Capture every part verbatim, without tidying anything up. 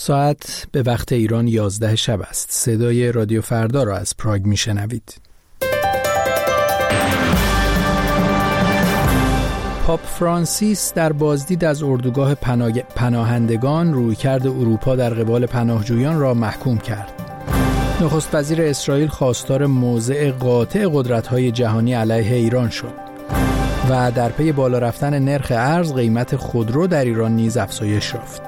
ساعت به وقت ایران یازده شب است. صدای رادیو فردا را از پراگ میشنوید. پاپ فرانسیس در بازدید از اردوگاه پناه... پناهندگان رویکرد اروپا در قبال پناهجویان را محکوم کرد. نخست وزیر اسرائیل خواستار موضع قاطع قدرت‌های جهانی علیه ایران شد و در پی بالا رفتن نرخ ارز قیمت خودرو در ایران نیز افزایش یافت.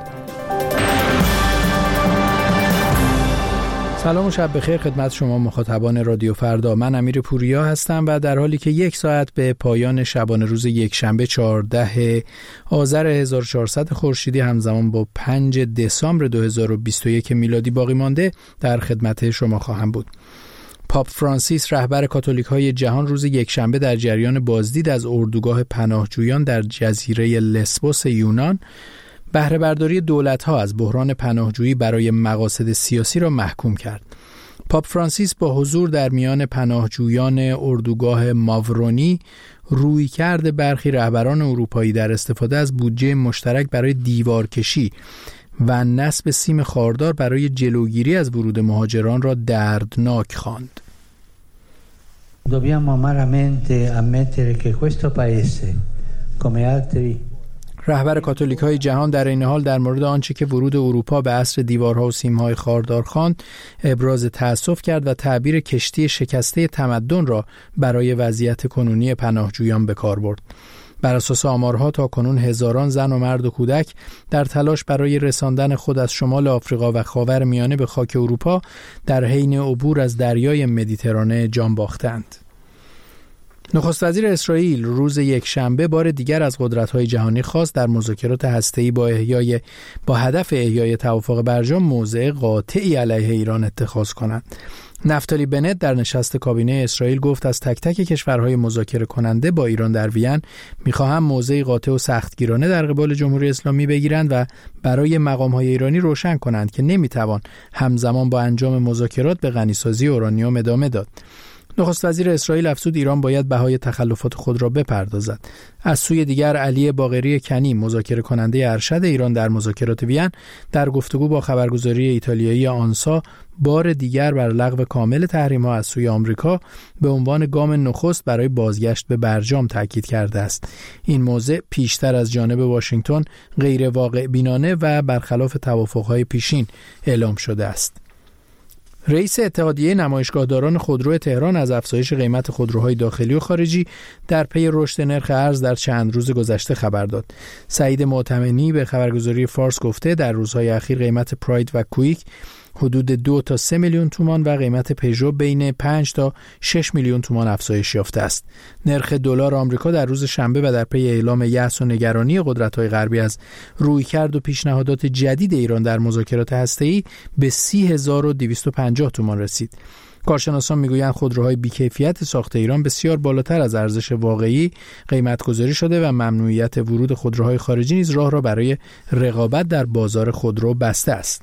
سلام و شب بخیر خدمت شما مخاطبان رادیو فردا. من امیر پوریا هستم و در حالی که یک ساعت به پایان شبانه روز یکشنبه چهاردهم آذر هزار و چهارصد خورشیدی همزمان با پنجم دسامبر دو هزار و بیست و یک میلادی باقی مانده در خدمت شما خواهم بود. پاپ فرانسیس رهبر کاتولیک‌های جهان روز یکشنبه در جریان بازدید از اردوگاه پناهجویان در جزیره لسبوس یونان بهره برداری دولت‌ها از بحران پناهجویی برای مقاصد سیاسی را محکوم کرد. پاپ فرانسیس با حضور در میان پناهجویان اردوگاه ماورونی رویکرد برخی رهبران اروپایی در استفاده از بودجه مشترک برای دیوارکشی و نصب سیم خاردار برای جلوگیری از ورود مهاجران را دردناک خواند. Dobbiamo amaramente ammettere che questo paese come altri رهبر کاتولیک‌های جهان در این حال در مورد آنچه که ورود اروپا به عصر دیوارها و سیم‌های خاردار خواند ابراز تأسف کرد و تعبیر کشتی شکسته تمدن را برای وضعیت کنونی پناهجویان به کار برد. بر اساس آمارها تا کنون هزاران زن و مرد و کودک در تلاش برای رساندن خود از شمال آفریقا و خاورمیانه به خاک اروپا در حین عبور از دریای مدیترانه جان باختند. نخست وزیر اسرائیل روز یکشنبه بار دیگر از قدرت‌های جهانی خواست در مذاکرات هسته‌ای با احیای با هدف احیای توافق برجام موضع قاطعی علیه ایران اتخاذ کنند. نفتالی بنت در نشست کابینه اسرائیل گفت از تک تک کشورهای مذاکره کننده با ایران در وین می‌خواهم موضع قاطع و سختگیرانه در قبال جمهوری اسلامی بگیرند و برای مقام‌های ایرانی روشن کنند که نمی‌توان همزمان با انجام مذاکرات به غنیسازی اورانیوم ادامه داد. نخست وزیر اسرائیل افزود ایران باید بهای تخلفات خود را بپردازد. از سوی دیگر علی باقری کنی مذاکره کننده ارشد ایران در مذاکرات وین در گفتگو با خبرگزاری ایتالیایی آنسا بار دیگر بر لغو کامل تحریم‌ها از سوی آمریکا به عنوان گام نخست برای بازگشت به برجام تاکید کرده است. این موضع پیشتر از جانب واشنگتن غیر واقع بینانه و برخلاف توافق‌های پیشین اعلام شده است. رئیس اتحادیه نمایشگاهداران خودرو تهران از افزایش قیمت خودروهای داخلی و خارجی در پی رشد نرخ ارز در چند روز گذشته خبر داد. سعید معتمنی به خبرگزاری فارس گفته در روزهای اخیر قیمت پراید و کویک حدود دو تا سه میلیون تومان و قیمت پژو بین پنج تا شش میلیون تومان افزایش یافته است. نرخ دلار آمریکا در روز شنبه و در پی اعلام یأس و نگرانی قدرت‌های غربی از رویکرد و پیشنهادات جدید ایران در مذاکرات هسته‌ای به سی هزار و دویست و پنجاه تومان رسید. کارشناسان میگویند خودروهای بی‌کیفیت ساخت ایران بسیار بالاتر از ارزش واقعی قیمت گذاری شده و ممنوعیت ورود خودروهای خارجی نیز راه را برای رقابت در بازار خودرو بسته است.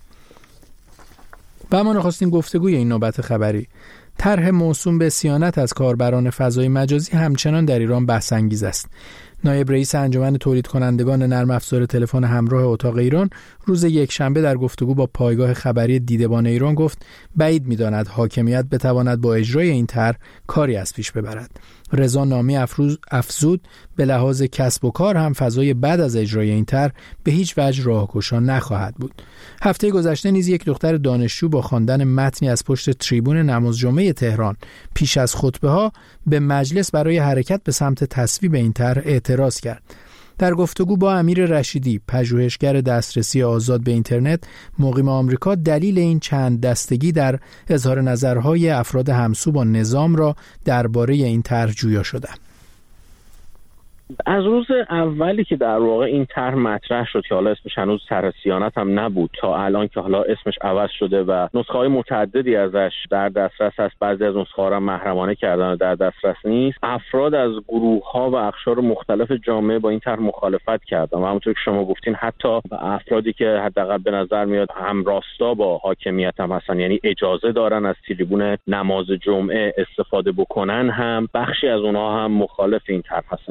و اما نخستین گفتگوی این نوبت خبری. طرح موسوم به صیانت از کاربران فضای مجازی همچنان در ایران بحث انگیز است. نایب رئیس انجمن تولید کنندگان نرم افزار تلفن همراه اتاق ایران روز یکشنبه در گفتگو با پایگاه خبری دیدبان ایران گفت بعید می‌داند حاکمیت بتواند با اجرای این طرح کاری از پیش ببرد. رضا نامی افروز افزود به لحاظ کسب و کار هم فضای بعد از اجرای این طرح به هیچ وجه راهگشا نخواهد بود. هفته گذشته نیز یک دختر دانشجو با خواندن متنی از پشت تریبون نماز جمعه تهران پیش از خطبه‌ها به مجلس برای حرکت به سمت تصویب این طرح اعتراض کرد. در گفتگو با امیر رشیدی، پژوهشگر دسترسی آزاد به اینترنت مقیم آمریکا، دلیل این چند دستگی در اظهار نظرهای افراد همسو با نظام را درباره این طرح جویا شدند. از روز اولی که در واقع این طرح مطرح شد که حالا اسمش هنوز طرح صیانت هم نبود تا الان که حالا اسمش عوض شده و نسخه‌های متعددی ازش در دسترس هست، بعضی از نسخه‌ها را محرمانه کردن و در دسترس نیست، افراد از گروه‌ها و اقشار مختلف جامعه با این طرح مخالفت کردن و همونطور که شما گفتین حتی افرادی که حداقل به نظر میاد هم راستا با حاکمیت هم هستن، یعنی اجازه دارن از تریبون نماز جمعه استفاده بکنن، هم بخشی از اونها هم مخالف این طرح هستن. دلیل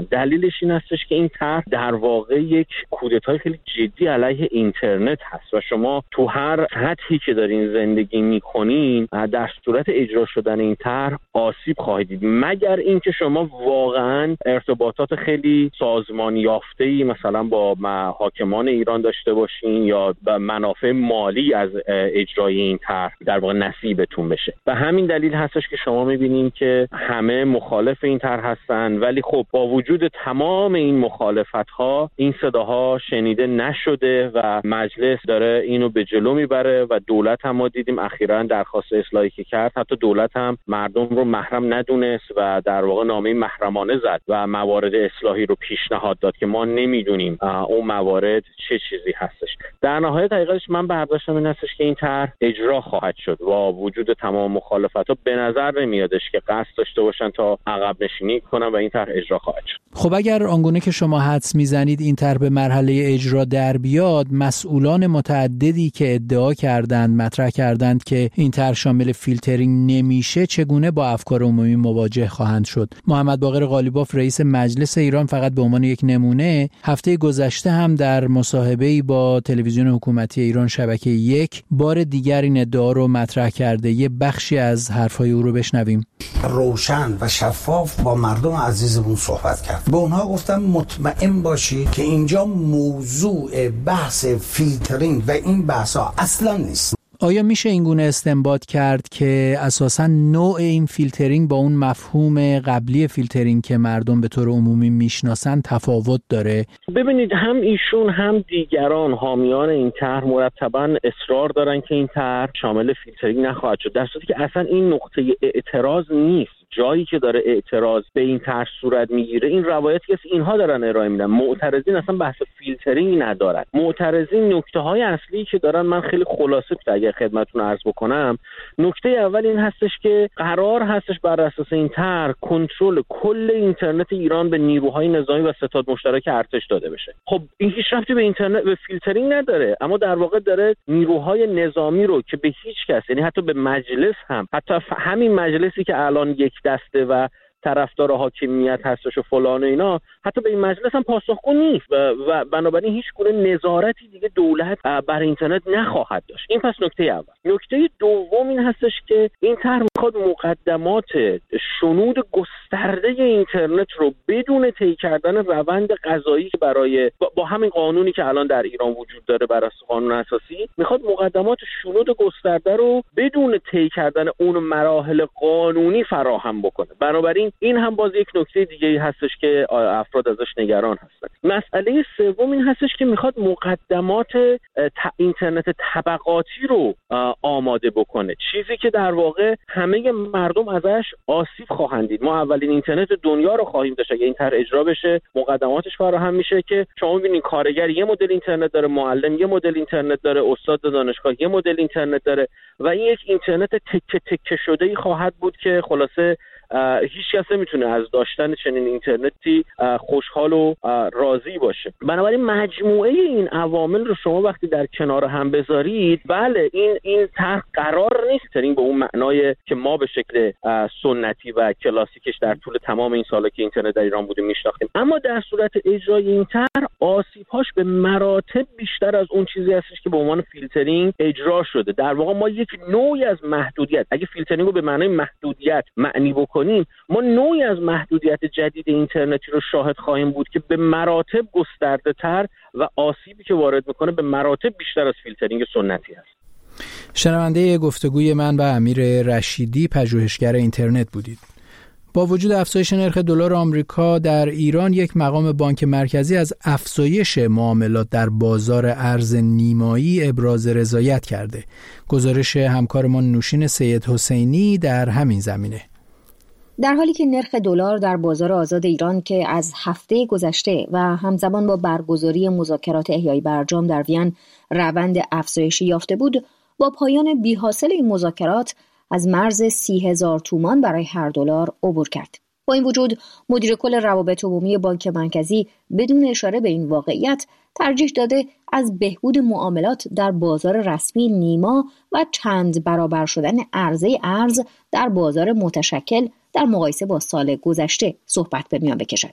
دلیلش این هستش که این طرح در واقع یک کودتای خیلی جدی علیه اینترنت هست و شما تو هر سطحی که دارین زندگی میکنین در صورت اجرا شدن این طرح آسیب خواهید دید، مگر اینکه شما واقعا ارتباطات خیلی سازمان یافته‌ای مثلا با حاکمان ایران داشته باشین یا به منافع مالی از اجرای این طرح در واقع نصیبتون بشه. و همین دلیل هستش که شما میبینین که همه مخالف این طرح هستن، ولی خب با وجود تمام این مخالفت‌ها این صداها شنیده نشده و مجلس داره اینو به جلو میبره و دولت هم ما دیدیم اخیراً درخواست اصلاحی که کرد، حتی دولت هم مردم رو محرم ندونست و در واقع نامه محرمانه زد و موارد اصلاحی رو پیشنهاد داد که ما نمیدونیم اون موارد چه چیزی هستش. در نهایت حقیقتش من برداشتم این هستش که این طرح اجرا خواهد شد و وجود تمام مخالفت‌ها به نظر نمیادش که قصد داشته باشن تا عقب نشینی کنن و این طرح اجرا خواهد شد. خب اگر آنگونه که شما حدس میزنید این طرح به مرحله اجرا در بیاد، مسئولان متعددی که ادعا کردند مطرح کردند که این طرح شامل فیلترینگ نمیشه چگونه با افکار عمومی مواجه خواهند شد؟ محمد باقر قالیباف رئیس مجلس ایران فقط به عنوان یک نمونه هفته گذشته هم در مصاحبه‌ای با تلویزیون حکومتی ایران شبکه یک بار دیگر این ادعا رو مطرح کرده. یه بخشی از حرفای او رو بشنویم. روشن و شفاف با مردم عزیزمون صحبت کرد. به اونها گفتم مطمئن باشی که اینجا موضوع بحث فیلترینگ و این بحثا اصلا نیست. آیا میشه اینگونه استنباط کرد که اساساً نوع این فیلترینگ با اون مفهوم قبلی فیلترینگ که مردم به طور عمومی میشناسن تفاوت داره؟ ببینید هم ایشون هم دیگران حامیان این طرح مرتباً اصرار دارن که این طرح شامل فیلترینگ نخواهد شد، در صورتی که اصلا این نقطه اعتراض نیست. جایی که داره اعتراض به این طرح صورت میگیره این روایتی که اینها دارن ارائه میدن. معترضین اصلا بحث فیلترینگ ندارن. معترضین نکته های اصلی که دارن من خیلی خلاصه اگر خدمتتون عرض بکنم. نکته اول این هستش که قرار هستش بر اساس این طرح کنترل کل اینترنت ایران به نیروهای نظامی و ستاد مشترک ارتش داده بشه. خب این هیچ ربطی به اینترنت به فیلترینگ نداره، اما در واقع داره نیروهای نظامی رو که به هیچ کس، یعنی حتی به مجلس هم، حتی همین مجلسی که الان یک دسته و طرفدار حاکمیت هستش و فلان و اینا، حتی به این مجلس هم پاسخگو نیست و, و بنابراین هیچ گونه نظارتی دیگه دولت بر اینترنت نخواهد داشت. این پس نکته اول. نکته دوم این هستش که این طرح میخواد مقدمات شنود گسترده اینترنت رو بدون طی کردن روند قضایی که برای با, با همین قانونی که الان در ایران وجود داره بر اساس قانون اساسی، میخواد مقدمات شنود گسترده رو بدون طی کردن اون مراحل قانونی فراهم بکنه. بنابراین این هم باز یک نکته دیگه هستش که افراد ازش نگران هستن. مسئله سوم این هستش که میخواد مقدمات اینترنت طبقاتی رو آماده بکنه، چیزی که در واقع همه مردم ازش آسیب خواهند دید. ما اولین اینترنت دنیا رو خواهیم داشت اگه این طرح اجرا بشه، مقدماتش فراهم میشه که شما ببینید کارگر یه مدل اینترنت داره، معلم یه مدل اینترنت داره، استاد دانشگاه یه مدل اینترنت داره و این یک اینترنت تکه تکه شده‌ای خواهد بود که خلاصه هیچ کس نمیتونه از داشتن چنین اینترنتی خوشحال و راضی باشه. بنابراین مجموعه این عوامل رو شما وقتی در کنار هم بذارید، بله این این طرح قرار نیست ترین به اون معنای که ما به شکل سنتی و کلاسیکش در طول تمام این سالا که اینترنت در ایران بوده میشناختیم، اما در صورت اجرای این طرح آسیب‌هاش به مراتب بیشتر از اون چیزی هستش که به عنوان فیلترینگ اجرا شده. در واقع ما یک نوعی از محدودیت، اگه فیلترینگ رو به معنای محدودیت معنی بکنیم، ما نوعی از محدودیت جدید اینترنتی رو شاهد خواهیم بود که به مراتب گسترده تر و آسیبی که وارد میکنه به مراتب بیشتر از فیلترینگ سنتی است. شنونده گفتگوی من با امیر رشیدی، پژوهشگر اینترنت بودید. با وجود افزایش نرخ دلار آمریکا در ایران، یک مقام بانک مرکزی از افزایش معاملات در بازار ارز نیمایی ابراز رضایت کرده. گزارش همکارمان نوشین سید حسینی در همین زمینه. در حالی که نرخ دلار در بازار آزاد ایران که از هفته گذشته و همزمان با برگزاری مذاکرات احیای برجام در وین روند افزایشی یافته بود، با پایان بی‌حاصل این مذاکرات از مرز سی هزار تومان برای هر دلار عبور کرد. با این وجود مدیر کل روابط عمومی بانک مرکزی بدون اشاره به این واقعیت ترجیح داده از بهبود معاملات در بازار رسمی نیما و چند برابر شدن عرضه ارز در بازار متشکل در مقایسه با سال گذشته صحبت به میان بکشد.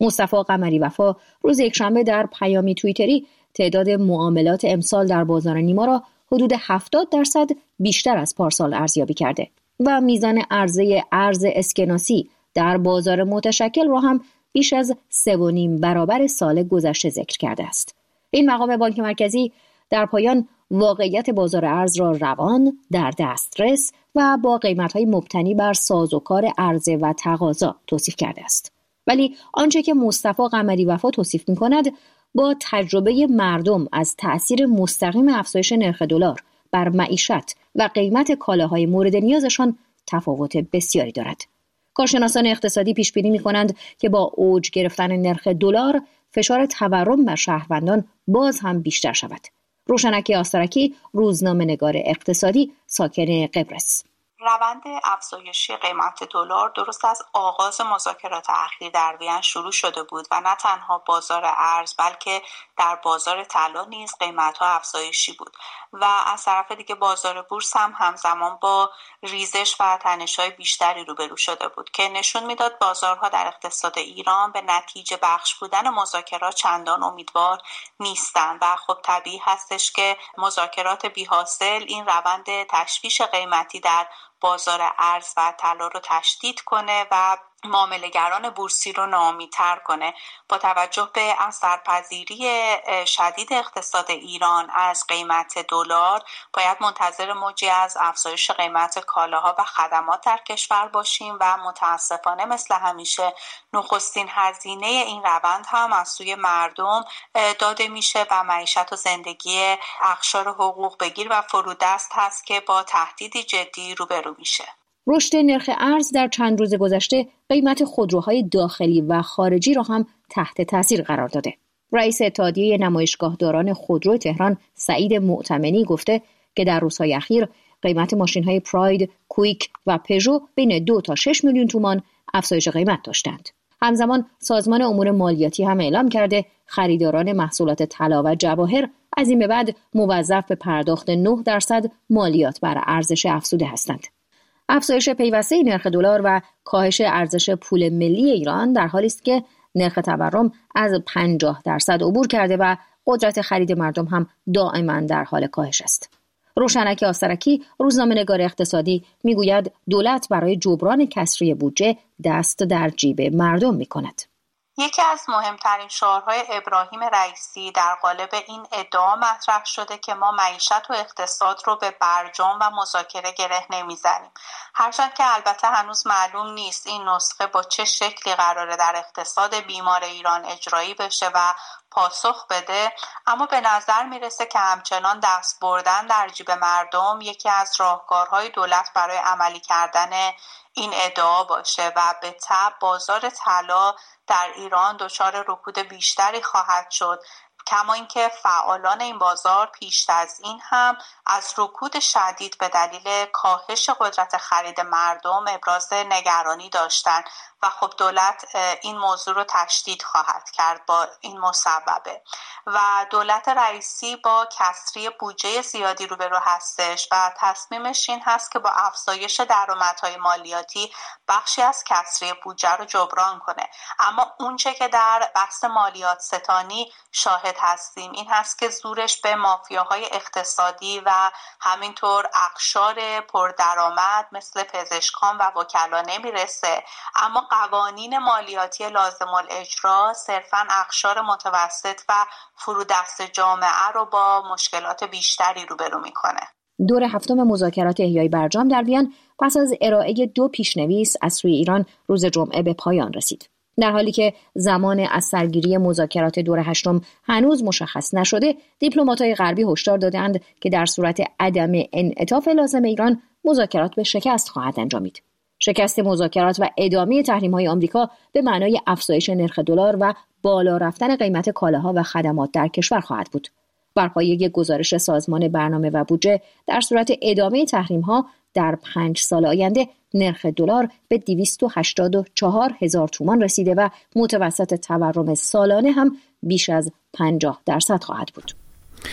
مصطفی قمری وفا روز یکشنبه در پیامی توییتری تعداد معاملات امسال در بازار نیما را حدود هفتاد درصد بیشتر از پارسال ارزیابی کرده و میزان عرضه ارز اسکناسی در بازار متشکل را هم بیش از سه و نیم برابر سال گذشته ذکر کرده است. این مقام بانک مرکزی در پایان واقعیت بازار ارز را روان، در دسترس و با قیمت‌های مبتنی بر سازوکار عرضه و تقاضا توصیف کرده است. ولی آنچه که مصطفی قمری وفا توصیف می‌کند با تجربه مردم از تأثیر مستقیم افزایش نرخ دلار بر معیشت و قیمت کالاهای مورد نیازشان تفاوت بسیاری دارد. کارشناسان اقتصادی پیش بینی می‌کنند که با اوج گرفتن نرخ دلار فشار تورم بر شهروندان باز هم بیشتر شود. روشنک آسترکی، روزنامه‌نگار اقتصادی، ساکن قبرس. روند افزایشی قیمت دلار درست از آغاز مذاکرات اخیر در وین شروع شده بود و نه تنها بازار ارز بلکه در بازار طلا نیز قیمت‌ها افزایشی بود و از طرف دیگه بازار بورس هم همزمان با ریزش و تنش‌های بیشتری روبرو شده بود که نشون میداد بازارها در اقتصاد ایران به نتیجه بخش بودن مذاکرات چندان امیدوار نیستند و خب طبیعی هستش که مذاکرات بی‌حاصل این روند تشویش قیمتی در بازار ارز و طلا رو تشدید کنه و معامله‌گران بورسی رو ناامیدتر کنه. با توجه به اثرپذیری شدید اقتصاد ایران از قیمت دلار باید منتظر موجی از افزایش قیمت کالاها و خدمات در کشور باشیم و متاسفانه مثل همیشه نخستین هزینه این روند هم از سوی مردم داده میشه و معیشت و زندگی اقشار حقوق بگیر و فرودست هست که با تهدیدی جدی روبرو میشه. رشد نرخ ارز در چند روز گذشته قیمت خودروهای داخلی و خارجی را هم تحت تاثیر قرار داده. رئیس اتحادیه نمایشگاهداران خودرو تهران سعید معتمنی گفته که در روزهای اخیر قیمت ماشین‌های پراید، کویک و پژو بین دو تا شش میلیون تومان افزایش قیمت داشتند. همزمان سازمان امور مالیاتی هم اعلام کرده خریداران محصولات طلا و جواهر از این به بعد موظف به پرداخت نه درصد مالیات بر ارزش افزوده هستند. افزایش پیوسته نرخ دلار و کاهش ارزش پول ملی ایران در حالی است که نرخ تورم از پنجاه درصد عبور کرده و قدرت خرید مردم هم دائما در حال کاهش است. روشنک آسترکی، روزنامه‌نگار اقتصادی، میگوید دولت برای جبران کسری بودجه دست در جیب مردم می‌کند. یکی از مهمترین شعارهای ابراهیم رئیسی در قالب این ادعا مطرح شده که ما معیشت و اقتصاد رو به برجام و مذاکره گره نمیزنیم. هرچند که البته هنوز معلوم نیست این نسخه با چه شکلی قراره در اقتصاد بیمار ایران اجرایی بشه و پاسخ بده، اما به نظر میرسه که همچنان دست بردن در جیب مردم یکی از راهکارهای دولت برای عملی کردن این ادعا باشه و به تبع بازار طلا در ایران دچار رکود بیشتری خواهد شد، کما اینکه فعالان این بازار پیش از این هم از رکود شدید به دلیل کاهش قدرت خرید مردم ابراز نگرانی داشتند و خب دولت این موضوع رو تشدید خواهد کرد با این مسببه و دولت رئیسی با کسری بودجه زیادی روبرو هستش و تصمیمش این هست که با افزایش درآمدهای مالیاتی بخشی از کسری بودجه رو جبران کنه. اما اونچه که در بحث مالیات ستانی شاهد هستیم این هست که زورش به مافیاهای اقتصادی و همینطور اقشار پردرآمد مثل پزشکان و وکلا نمیرسه، اما قوانین مالیاتی لازم الاجرا صرفاً اقشار متوسط و فرودست جامعه رو با مشکلات بیشتری روبرو میکنه. دور هفتم مذاکرات احیای برجام در وین پس از ارائه دو پیشنویس از سوی ایران روز جمعه به پایان رسید. در حالی که زمان از سرگیری مذاکرات دور هشتم هنوز مشخص نشده، دیپلمات‌های غربی هشدار دادند که در صورت عدم انعطاف لازم ایران مذاکرات به شکست خواهد انجامید. شکست مذاکرات و ادامه تحریم‌های آمریکا به معنای افزایش نرخ دلار و بالا رفتن قیمت کالاها و خدمات در کشور خواهد بود. بر پایه گزارش سازمان برنامه و بودجه در صورت ادامه تحریم‌ها در پنج سال آینده نرخ دلار به دویست و هشتاد و چهار هزار تومان رسیده و متوسط تورم سالانه هم بیش از پنجاه درصد خواهد بود.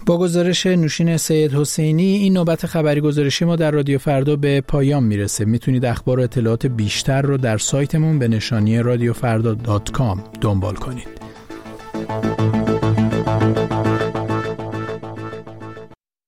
با گزارش نوشین سید حسینی این نوبت خبری گزارشی ما در رادیو فردا به پایان میرسه. میتونید اخبار و اطلاعات بیشتر رو در سایتمون به نشانی رادیو فردا دات کام دنبال کنید.